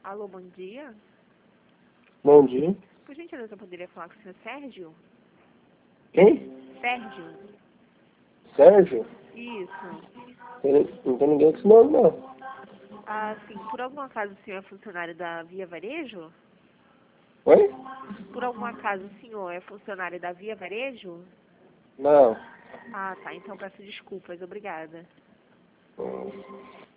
Alô, bom dia. Bom dia. Por gentileza, eu poderia falar com o senhor Sérgio? Quem? Sérgio? Sérgio? Isso. Não tem ninguém com esse nome, não. Ah, sim. Por algum acaso o senhor é funcionário da Via Varejo? Oi? Por algum acaso o senhor é funcionário da Via Varejo? Não. Ah, tá. Então peço desculpas. Obrigada.